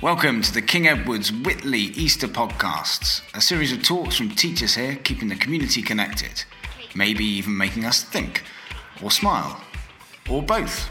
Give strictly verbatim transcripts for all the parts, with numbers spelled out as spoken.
Welcome to the King Edward's Whitley Easter Podcasts, a series of talks from teachers here keeping the community connected, maybe even making us think, or smile, or both.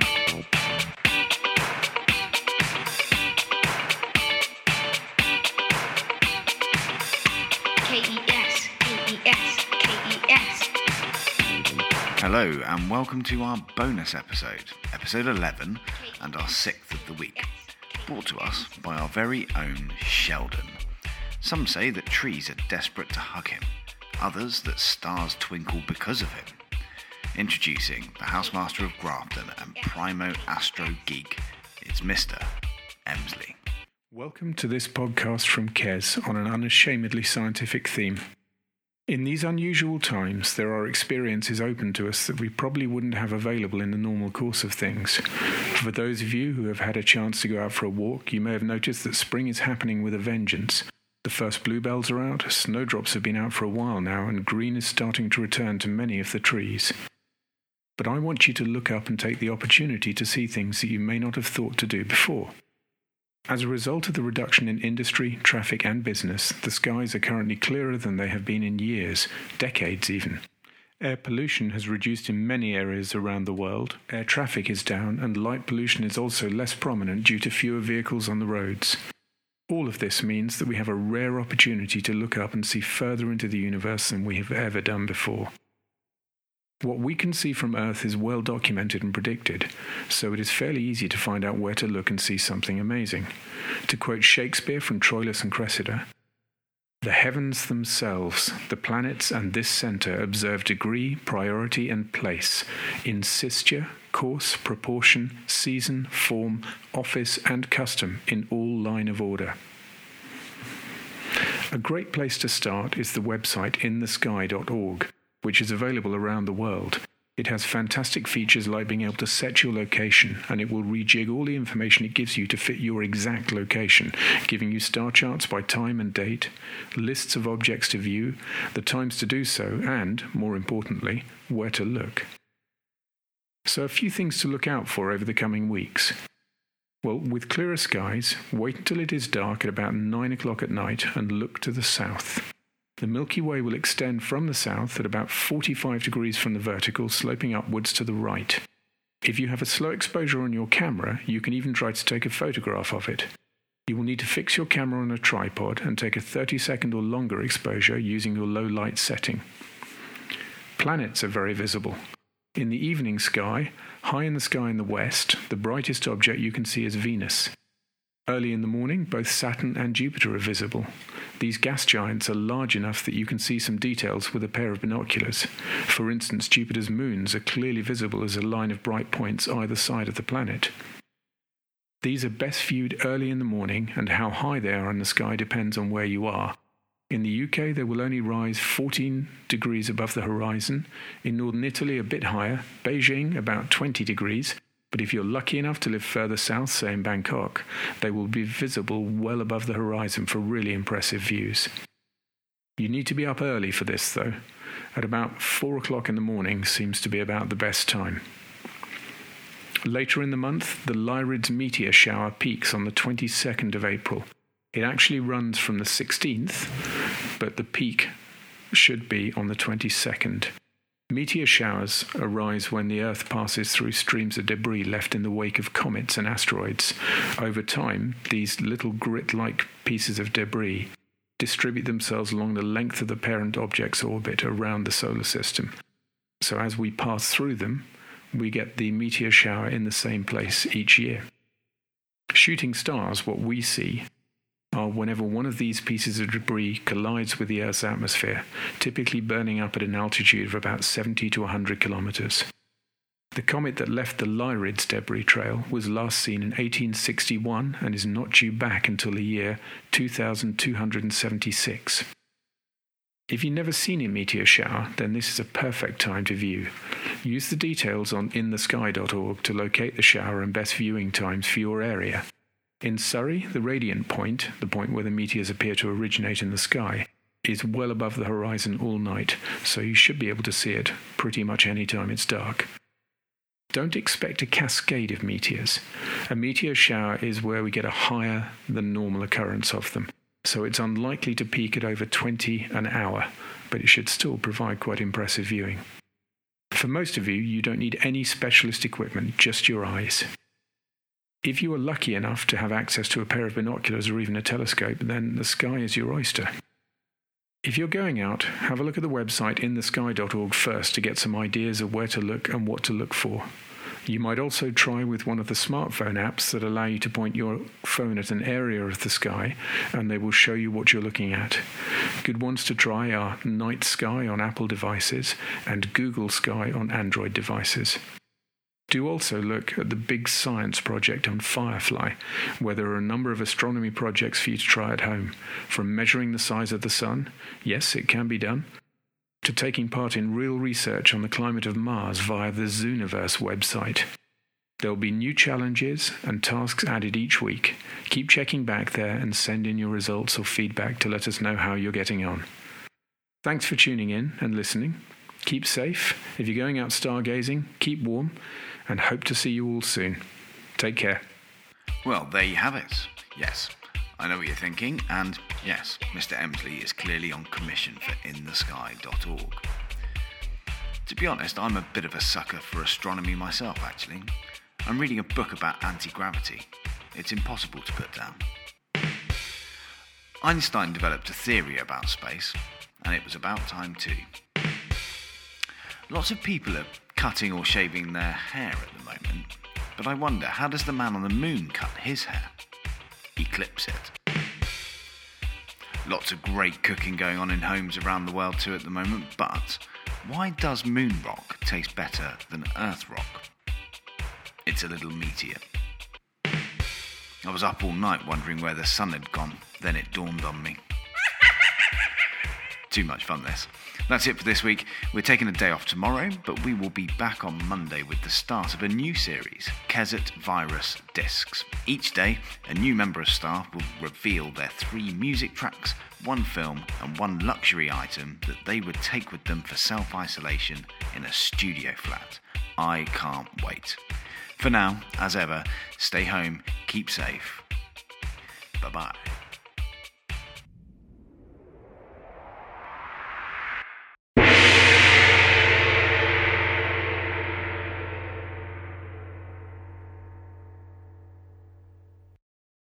K E S, K E S, K E S. Hello and welcome to our bonus episode, episode eleven, and our sixth of the week. Brought to us by our very own Sheldon. Some say that trees are desperate to hug him, others that stars twinkle because of him. Introducing the housemaster of Grafton and primo astro geek, it's Mister Emsley. Welcome to this podcast from Kez on an unashamedly scientific theme. In these unusual times, there are experiences open to us that we probably wouldn't have available in the normal course of things. For those of you who have had a chance to go out for a walk, you may have noticed that spring is happening with a vengeance. The first bluebells are out, snowdrops have been out for a while now, and green is starting to return to many of the trees. But I want you to look up and take the opportunity to see things that you may not have thought to do before. As a result of the reduction in industry, traffic and business, the skies are currently clearer than they have been in years, decades even. Air pollution has reduced in many areas around the world, air traffic is down, and light pollution is also less prominent due to fewer vehicles on the roads. All of this means that we have a rare opportunity to look up and see further into the universe than we have ever done before. What we can see from Earth is well documented and predicted, so it is fairly easy to find out where to look and see something amazing. To quote Shakespeare from Troilus and Cressida, "The heavens themselves, the planets and this centre observe degree, priority and place, in sisture, course, proportion, season, form, office and custom in all line of order." A great place to start is the website in the sky dot org. Which is available around the world. It has fantastic features like being able to set your location, and it will rejig all the information it gives you to fit your exact location, giving you star charts by time and date, lists of objects to view, the times to do so, and, more importantly, where to look. So a few things to look out for over the coming weeks. Well, with clearer skies, wait until it is dark at about nine o'clock at night and look to the south. The Milky Way will extend from the south at about forty-five degrees from the vertical, sloping upwards to the right. If you have a slow exposure on your camera, you can even try to take a photograph of it. You will need to fix your camera on a tripod and take a thirty second or longer exposure using your low light setting. Planets are very visible. In the evening sky, high in the sky in the west, the brightest object you can see is Venus. Early in the morning, both Saturn and Jupiter are visible. These gas giants are large enough that you can see some details with a pair of binoculars. For instance, Jupiter's moons are clearly visible as a line of bright points either side of the planet. These are best viewed early in the morning, and how high they are in the sky depends on where you are. In the U K, they will only rise fourteen degrees above the horizon. In northern Italy, a bit higher. Beijing, about twenty degrees. But if you're lucky enough to live further south, say in Bangkok, they will be visible well above the horizon for really impressive views. You need to be up early for this, though. At about four o'clock in the morning seems to be about the best time. Later in the month, the Lyrids meteor shower peaks on the twenty-second of April. It actually runs from the sixteenth, but the peak should be on the twenty-second. Meteor showers arise when the Earth passes through streams of debris left in the wake of comets and asteroids. Over time, these little grit-like pieces of debris distribute themselves along the length of the parent object's orbit around the solar system. So as we pass through them, we get the meteor shower in the same place each year. Shooting stars, what we see, are whenever one of these pieces of debris collides with the Earth's atmosphere, typically burning up at an altitude of about seventy to one hundred kilometers. The comet that left the Lyrids debris trail was last seen in eighteen sixty-one and is not due back until the year two thousand two hundred seventy-six. If you've never seen a meteor shower, then this is a perfect time to view. Use the details on in the sky dot org to locate the shower and best viewing times for your area. In Surrey, the radiant point, the point where the meteors appear to originate in the sky, is well above the horizon all night, so you should be able to see it pretty much any time it's dark. Don't expect a cascade of meteors. A meteor shower is where we get a higher than normal occurrence of them, so it's unlikely to peak at over twenty an hour, but it should still provide quite impressive viewing. For most of you, you don't need any specialist equipment, just your eyes. If you are lucky enough to have access to a pair of binoculars or even a telescope, then the sky is your oyster. If you're going out, have a look at the website in the sky dot org first to get some ideas of where to look and what to look for. You might also try with one of the smartphone apps that allow you to point your phone at an area of the sky and they will show you what you're looking at. Good ones to try are Night Sky on Apple devices and Google Sky on Android devices. Do also look at the Big Science project on Firefly, where there are a number of astronomy projects for you to try at home, from measuring the size of the sun, yes, it can be done, to taking part in real research on the climate of Mars via the Zooniverse website. There'll be new challenges and tasks added each week. Keep checking back there and send in your results or feedback to let us know how you're getting on. Thanks for tuning in and listening. Keep safe. If you're going out stargazing, keep warm, and hope to see you all soon. Take care. Well, there you have it. Yes, I know what you're thinking, and yes, Mister Emsley is clearly on commission for in the sky dot org. To be honest, I'm a bit of a sucker for astronomy myself, actually. I'm reading a book about anti-gravity. It's impossible to put down. Einstein developed a theory about space, and it was about time too. Lots of people are cutting or shaving their hair at the moment, but I wonder, how does the man on the moon cut his hair? He clips it. Lots of great cooking going on in homes around the world too at the moment, but why does moon rock taste better than earth rock? It's a little meteor. I was up all night wondering where the sun had gone, then it dawned on me. Too much fun, this. That's it for this week. We're taking a day off tomorrow, but we will be back on Monday with the start of a new series, Kesset Virus Discs. Each day, a new member of staff will reveal their three music tracks, one film, and one luxury item that they would take with them for self-isolation in a studio flat. I can't wait. For now, as ever, stay home, keep safe. Bye-bye.